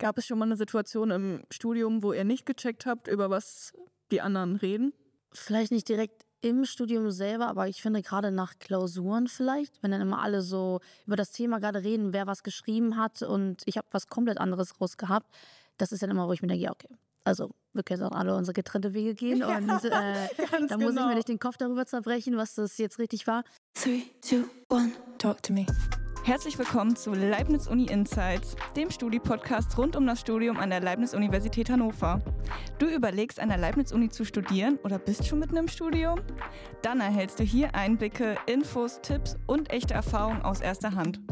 Gab es schon mal eine Situation im Studium, wo ihr nicht gecheckt habt, über was die anderen reden? Vielleicht nicht direkt im Studium selber, aber ich finde gerade nach Klausuren vielleicht, wenn dann immer alle so über das Thema gerade reden, wer was geschrieben hat und ich habe was komplett anderes rausgehabt, das ist dann immer, wo ich mir denke, ja okay, also wir können auch alle unsere getrennte Wege gehen und da muss ich mir nicht den Kopf darüber zerbrechen, was das jetzt richtig war. 3, 2, 1, talk to me. Herzlich willkommen zu Leibniz Uni Insights, dem Studi-Podcast rund um das Studium an der Leibniz-Universität Hannover. Du überlegst, an der Leibniz-Uni zu studieren oder bist schon mitten im Studium? Dann erhältst du hier Einblicke, Infos, Tipps und echte Erfahrungen aus erster Hand.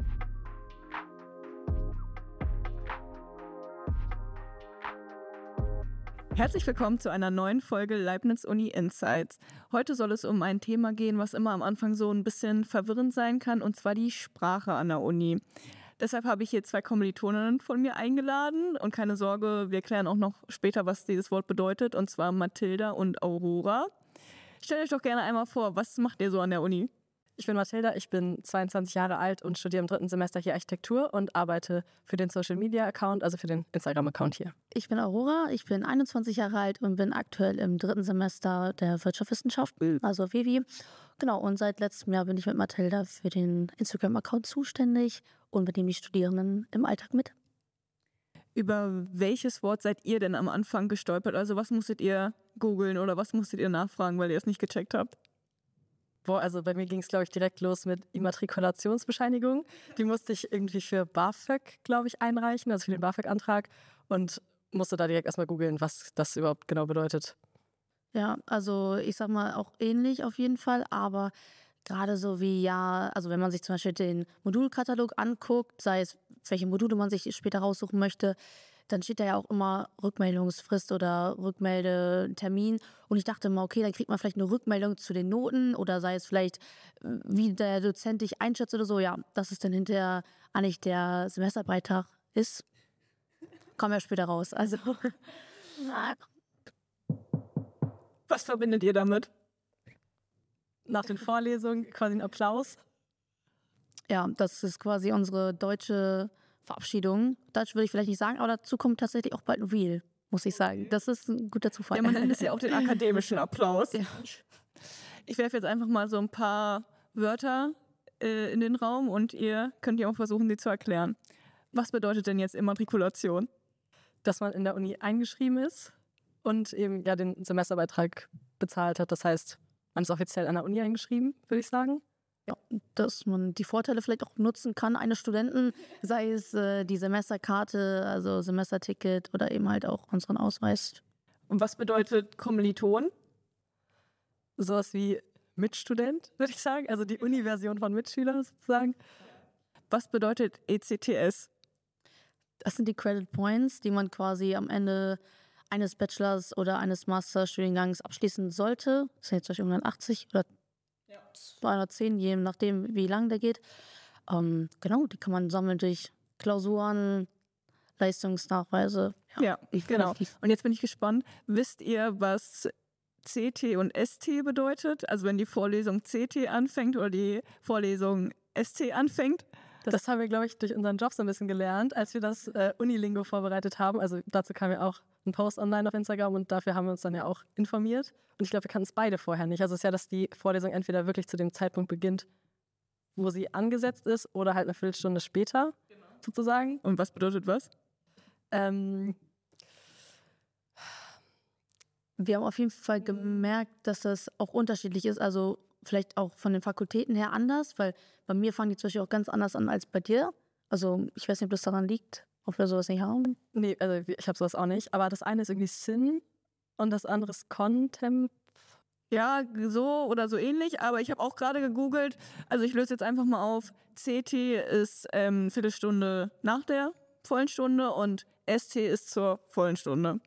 Herzlich willkommen zu einer neuen Folge Leibniz Uni Insights. Heute soll es um ein Thema gehen, was immer am Anfang so ein bisschen verwirrend sein kann, und zwar die Sprache an der Uni. Deshalb habe ich hier zwei Kommilitoninnen von mir eingeladen und keine Sorge, wir klären auch noch später, was dieses Wort bedeutet, und zwar Mathilda und Aurora. Stellt euch doch gerne einmal vor, was macht ihr so an der Uni? Ich bin Mathilda, ich bin 22 Jahre alt und studiere im 3. Semester hier Architektur und arbeite für den Social Media Account, also für den Instagram-Account hier. Ich bin Aurora, ich bin 21 Jahre alt und bin aktuell im 3. Semester der Wirtschaftswissenschaften, also WIWI. Genau, und seit letztem Jahr bin ich mit Mathilda für den Instagram-Account zuständig und mit dem die Studierenden im Alltag mit. Über welches Wort seid ihr denn am Anfang gestolpert? Also was musstet ihr googeln oder was musstet ihr nachfragen, weil ihr es nicht gecheckt habt? Also bei mir ging es, glaube ich, direkt los mit Immatrikulationsbescheinigung. Die musste ich irgendwie für BAföG, glaube ich, einreichen, also für den BAföG-Antrag, und musste da direkt erstmal googeln, was das überhaupt genau bedeutet. Ja, also ich sag mal auch ähnlich auf jeden Fall, aber gerade so wie also wenn man sich zum Beispiel den Modulkatalog anguckt, sei es welche Module man sich später raussuchen möchte, dann steht da ja auch immer Rückmeldungsfrist oder Rückmeldetermin. Und ich dachte immer, okay, dann kriegt man vielleicht eine Rückmeldung zu den Noten oder sei es vielleicht, wie der Dozent dich einschätzt oder so. Ja, dass es dann hinterher eigentlich der Semesterbeitrag ist, kommen wir später raus. Also Was verbindet ihr damit? Nach den Vorlesungen quasi ein Applaus. ja, das ist quasi unsere deutsche Verabschiedung. Deutsch würde ich vielleicht nicht sagen, aber dazu kommt tatsächlich auch bald ein Reel, muss ich sagen. Das ist ein guter Zufall. Ja, man nennt es ja auch den akademischen Applaus. Ja. Ich werfe jetzt einfach mal so ein paar Wörter in den Raum und ihr könnt ja auch versuchen, sie zu erklären. Was bedeutet denn jetzt Immatrikulation? Dass man in der Uni eingeschrieben ist und eben ja den Semesterbeitrag bezahlt hat. Das heißt, man ist offiziell an der Uni eingeschrieben, würde ich sagen. Ja, dass man die Vorteile vielleicht auch nutzen kann eines Studenten, sei es die Semesterkarte, also Semesterticket oder eben halt auch unseren Ausweis. Und was bedeutet Kommiliton? Sowas wie Mitstudent, würde ich sagen. Also die Uni-Version von Mitschüler sozusagen. Was bedeutet ECTS? Das sind die Credit Points, die man quasi am Ende eines Bachelors oder eines Masterstudiengangs abschließen sollte. Das sind jetzt zum Beispiel 180 oder 210, je nachdem, wie lang der geht. Genau, die kann man sammeln durch Klausuren, Leistungsnachweise. Ja, genau. Und jetzt bin ich gespannt. Wisst ihr, was CT und ST bedeutet? Also wenn die Vorlesung CT anfängt oder die Vorlesung ST anfängt? Das haben wir, glaube ich, durch unseren Job so ein bisschen gelernt, als wir das Unilingo vorbereitet haben. Also dazu kam ja auch ein Post online auf Instagram und dafür haben wir uns dann ja auch informiert. Und ich glaube, wir kannten es beide vorher nicht. Also es ist ja, dass die Vorlesung entweder wirklich zu dem Zeitpunkt beginnt, wo sie angesetzt ist, oder halt eine Viertelstunde später, sozusagen. Und was bedeutet was? Wir haben auf jeden Fall gemerkt, dass das auch unterschiedlich ist. Also vielleicht auch von den Fakultäten her anders, weil bei mir fangen die zum Beispiel auch ganz anders an als bei dir. Also ich weiß nicht, ob das daran liegt, ob wir sowas nicht haben. Nee, also ich habe sowas auch nicht. Aber das eine ist irgendwie Sinn und das andere ist Contemp. Ja, so oder so ähnlich, aber ich habe auch gerade gegoogelt. Also ich löse jetzt einfach mal auf. CT ist Viertelstunde nach der vollen Stunde und ST ist zur vollen Stunde.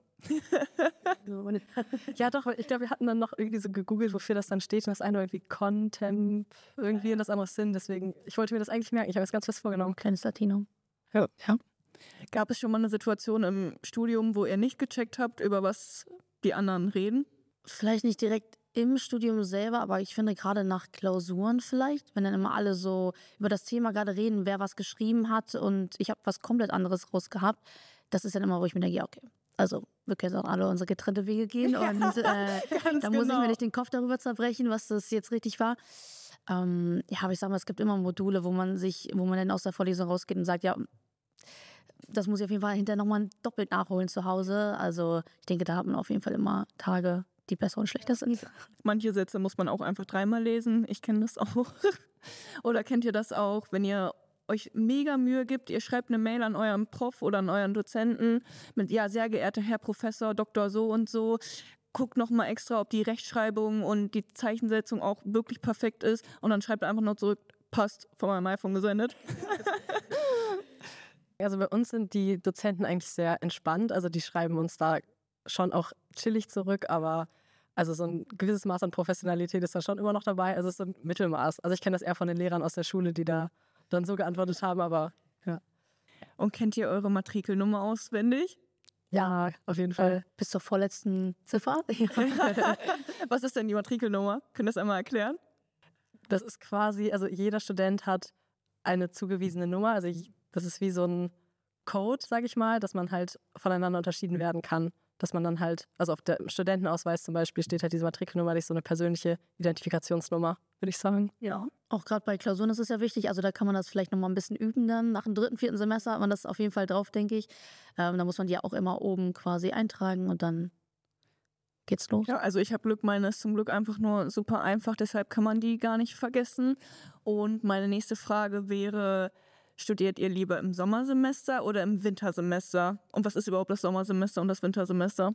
Ja doch, ich glaube, wir hatten dann noch irgendwie so gegoogelt, wofür das dann steht. Und das eine war irgendwie Contemp irgendwie und das andere Sinn. Deswegen, ich wollte mir das eigentlich merken. Ich habe es ganz fest vorgenommen. Kleines Latino. Ja. Gab es schon mal eine Situation im Studium, wo ihr nicht gecheckt habt, über was die anderen reden? Vielleicht nicht direkt im Studium selber, aber ich finde gerade nach Klausuren vielleicht, wenn dann immer alle so über das Thema gerade reden, wer was geschrieben hat und ich habe was komplett anderes rausgehabt, das ist dann immer, wo ich mir denke, ja, okay, also wir können auch alle unsere getrennte Wege gehen und da muss ich mir nicht den Kopf darüber zerbrechen, was das jetzt richtig war. Ja, aber ich sag mal, es gibt immer Module, wo man dann aus der Vorlesung rausgeht und sagt, ja, das muss ich auf jeden Fall hinterher nochmal doppelt nachholen zu Hause. Also ich denke, da hat man auf jeden Fall immer Tage, die besser und schlechter sind. Manche Sätze muss man auch einfach 3-mal lesen. Ich kenne das auch. Oder kennt ihr das auch, wenn ihr euch mega Mühe gibt, ihr schreibt eine Mail an euren Prof oder an euren Dozenten mit, ja, sehr geehrter Herr Professor, Doktor so und so, guckt nochmal extra, ob die Rechtschreibung und die Zeichensetzung auch wirklich perfekt ist und dann schreibt er einfach nur zurück, passt, von meinem iPhone gesendet. Also bei uns sind die Dozenten eigentlich sehr entspannt, also die schreiben uns da schon auch chillig zurück, aber also so ein gewisses Maß an Professionalität ist da schon immer noch dabei, also es ist so ein Mittelmaß. Also ich kenne das eher von den Lehrern aus der Schule, die da dann so geantwortet haben, aber ja. Und kennt ihr eure Matrikelnummer auswendig? Ja, auf jeden Fall. Bis zur vorletzten Ziffer. Was ist denn die Matrikelnummer? Könnt ihr das einmal erklären? Das ist quasi, also jeder Student hat eine zugewiesene Nummer, also das ist wie so ein Code, sage ich mal, dass man halt voneinander unterschieden werden kann. Dass man dann halt, also auf dem Studentenausweis zum Beispiel steht halt diese Matrikelnummer, nicht so eine persönliche Identifikationsnummer, würde ich sagen. Ja, auch gerade bei Klausuren ist es ja wichtig. Also da kann man das vielleicht nochmal ein bisschen üben dann. Nach dem 3., 4. Semester hat man das auf jeden Fall drauf, denke ich. Da muss man die ja auch immer oben quasi eintragen und dann geht's los. Ja, also ich habe Glück, meine ist zum Glück einfach nur super einfach, deshalb kann man die gar nicht vergessen. Und meine nächste Frage wäre, studiert ihr lieber im Sommersemester oder im Wintersemester? Und was ist überhaupt das Sommersemester und das Wintersemester?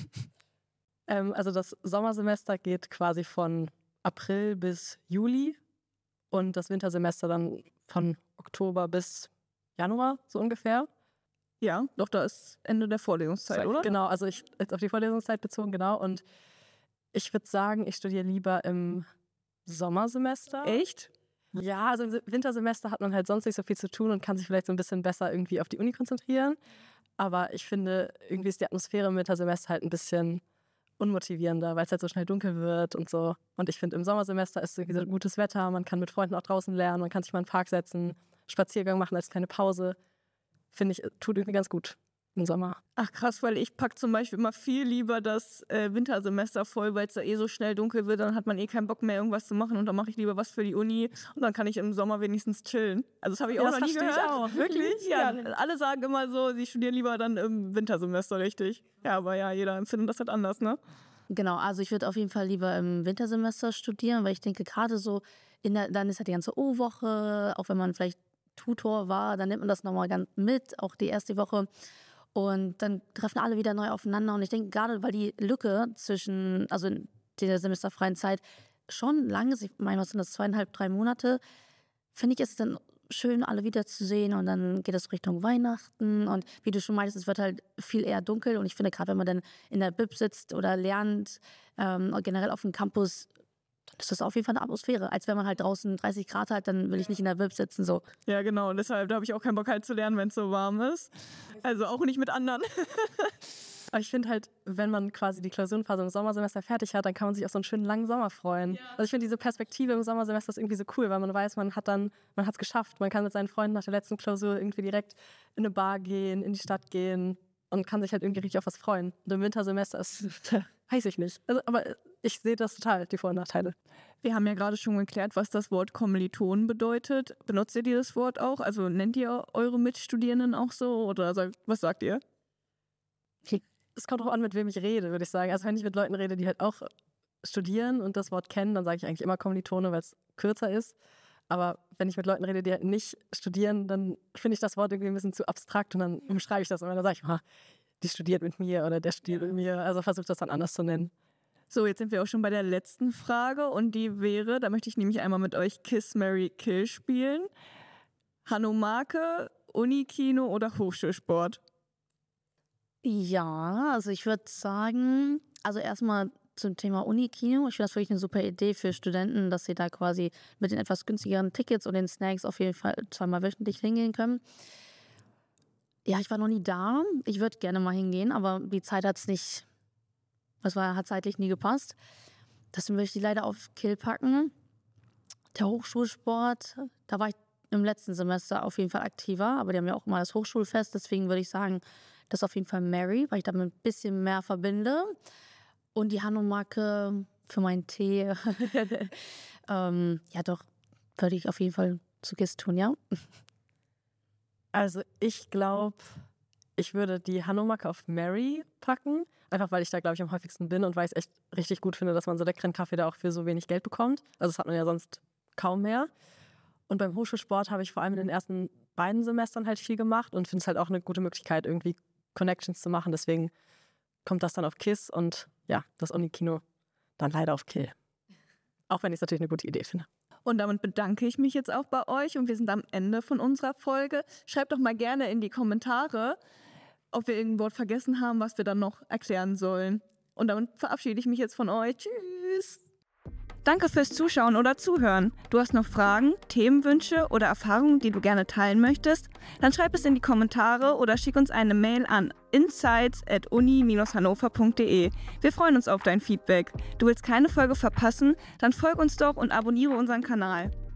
Also das Sommersemester geht quasi von April bis Juli und das Wintersemester dann von Oktober bis Januar, so ungefähr. Ja, doch, da ist Ende der Vorlesungszeit, oder? Genau, also ich jetzt auf die Vorlesungszeit bezogen, genau. Und ich würde sagen, ich studiere lieber im Sommersemester. Echt? Ja, also im Wintersemester hat man halt sonst nicht so viel zu tun und kann sich vielleicht so ein bisschen besser irgendwie auf die Uni konzentrieren. Aber ich finde, irgendwie ist die Atmosphäre im Wintersemester halt ein bisschen unmotivierender, weil es halt so schnell dunkel wird und so. Und ich finde, im Sommersemester ist irgendwie so gutes Wetter, man kann mit Freunden auch draußen lernen, man kann sich mal in den Park setzen, Spaziergang machen als kleine Pause. Finde ich, tut irgendwie ganz gut im Sommer. Ach krass, weil ich packe zum Beispiel immer viel lieber das Wintersemester voll, weil es da so schnell dunkel wird, dann hat man keinen Bock mehr irgendwas zu machen und dann mache ich lieber was für die Uni und dann kann ich im Sommer wenigstens chillen. Also das habe ich auch noch nie gehört. Auch. Wirklich? Ja, alle sagen immer so, sie studieren lieber dann im Wintersemester, richtig. Ja, aber ja, jeder empfindet das halt anders, ne? Genau, also ich würde auf jeden Fall lieber im Wintersemester studieren, weil ich denke, gerade so, dann ist halt die ganze O-Woche, auch wenn man vielleicht Tutor war, dann nimmt man das nochmal ganz mit, auch die erste Woche. Und dann treffen alle wieder neu aufeinander. Und ich denke, gerade weil die Lücke zwischen, also in der semesterfreien Zeit schon lang ist, ich meine, was sind das, 2,5, 3 Monate, finde ich es dann schön, alle wiederzusehen. Und dann geht es Richtung Weihnachten. Und wie du schon meintest, es wird halt viel eher dunkel. Und ich finde, gerade wenn man dann in der Bib sitzt oder lernt, generell auf dem Campus, dann ist das auf jeden Fall eine Atmosphäre. Als wenn man halt draußen 30 Grad hat, dann will ich nicht in der Bib sitzen. So. Ja, genau. Und deshalb, da habe ich auch keinen Bock halt zu lernen, wenn es so warm ist. Also auch nicht mit anderen. Aber ich finde halt, wenn man quasi die Klausurenphase im Sommersemester fertig hat, dann kann man sich auf so einen schönen langen Sommer freuen. Ja. Also ich finde diese Perspektive im Sommersemester ist irgendwie so cool, weil man weiß, man hat es geschafft. Man kann mit seinen Freunden nach der letzten Klausur irgendwie direkt in eine Bar gehen, in die Stadt gehen und kann sich halt irgendwie richtig auf was freuen. Und im Wintersemester ist, weiß ich nicht. Also, aber ich sehe das total, die Vor- und Nachteile. Wir haben ja gerade schon geklärt, was das Wort Kommilitonen bedeutet. Benutzt ihr dieses Wort auch? Also nennt ihr eure Mitstudierenden auch so? Oder was sagt ihr? Es kommt auch an, mit wem ich rede, würde ich sagen. Also wenn ich mit Leuten rede, die halt auch studieren und das Wort kennen, dann sage ich eigentlich immer Kommilitone, weil es kürzer ist. Aber wenn ich mit Leuten rede, die halt nicht studieren, dann finde ich das Wort irgendwie ein bisschen zu abstrakt und dann umschreibe ich das immer. Dann sage ich, die studiert mit mir oder der studiert mit mir. Also versuche das dann anders zu nennen. So, jetzt sind wir auch schon bei der letzten Frage und die wäre, da möchte ich nämlich einmal mit euch Kiss, Marry, Kill spielen. Hanomake, Unikino oder Hochschulsport? Ja, also ich würde sagen, also erstmal zum Thema Unikino. Ich finde das wirklich eine super Idee für Studenten, dass sie da quasi mit den etwas günstigeren Tickets und den Snacks auf jeden Fall 2-mal wöchentlich hingehen können. Ja, ich war noch nie da. Ich würde gerne mal hingehen, aber die Zeit hat zeitlich nie gepasst. Deswegen würde ich die leider auf Kill packen. Der Hochschulsport, da war ich im letzten Semester auf jeden Fall aktiver, aber die haben ja auch immer das Hochschulfest, deswegen würde ich sagen, das ist auf jeden Fall Mary, weil ich damit ein bisschen mehr verbinde. Und die Hanomake für meinen Tee, ja doch, würde ich auf jeden Fall zu GIS tun, ja. Also ich glaube, ich würde die Hanomake auf Mary packen, einfach weil ich da, glaube ich, am häufigsten bin und weil ich es echt richtig gut finde, dass man so leckeren Kaffee da auch für so wenig Geld bekommt. Also das hat man ja sonst kaum mehr. Und beim Hochschulsport habe ich vor allem in den ersten beiden Semestern halt viel gemacht und finde es halt auch eine gute Möglichkeit, irgendwie Connections zu machen. Deswegen kommt das dann auf KISS und ja, das Unikino dann leider auf Kill. Auch wenn ich es natürlich eine gute Idee finde. Und damit bedanke ich mich jetzt auch bei euch und wir sind am Ende von unserer Folge. Schreibt doch mal gerne in die Kommentare, ob wir irgendein Wort vergessen haben, was wir dann noch erklären sollen. Und damit verabschiede ich mich jetzt von euch. Tschüss! Danke fürs Zuschauen oder Zuhören. Du hast noch Fragen, Themenwünsche oder Erfahrungen, die du gerne teilen möchtest? Dann schreib es in die Kommentare oder schick uns eine Mail an insights@uni-hannover.de. Wir freuen uns auf dein Feedback. Du willst keine Folge verpassen? Dann folg uns doch und abonniere unseren Kanal.